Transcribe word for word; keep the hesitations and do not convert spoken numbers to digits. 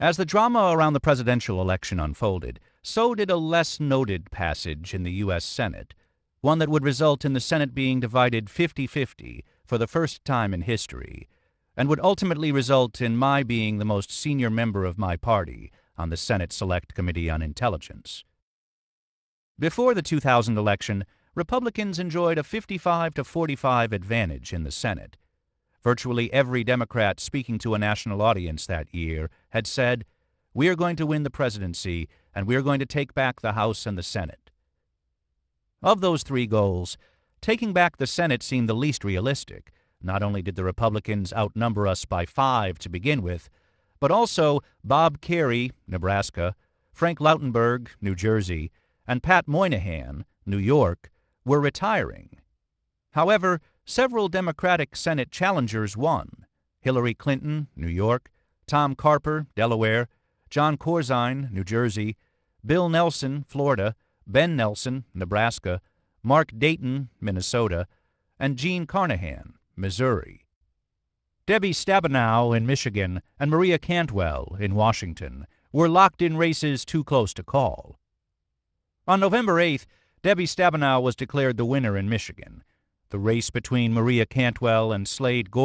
As the drama around the presidential election unfolded, so did a less noted passage in the U S Senate, one that would result in the Senate being divided fifty-fifty for the first time in history, and would ultimately result in my being the most senior member of my party on the Senate Select Committee on Intelligence. Before the two thousand election, Republicans enjoyed a fifty-five to forty-five advantage in the Senate. Virtually every Democrat speaking to a national audience that year had said, "We are going to win the presidency, and we are going to take back the House and the Senate." Of those three goals, taking back the Senate seemed the least realistic. Not only did the Republicans outnumber us by five to begin with, but also Bob Kerrey, Nebraska, Frank Lautenberg, New Jersey, and Pat Moynihan, New York, were retiring. However, several Democratic Senate challengers won. Hillary Clinton, New York, Tom Carper, Delaware, John Corzine, New Jersey, Bill Nelson, Florida, Ben Nelson, Nebraska, Mark Dayton, Minnesota, and Gene Carnahan, Missouri. Debbie Stabenow in Michigan and Maria Cantwell in Washington were locked-in races too close to call. On November eighth, Debbie Stabenow was declared the winner in Michigan. The race between Maria Cantwell and Slade Gordy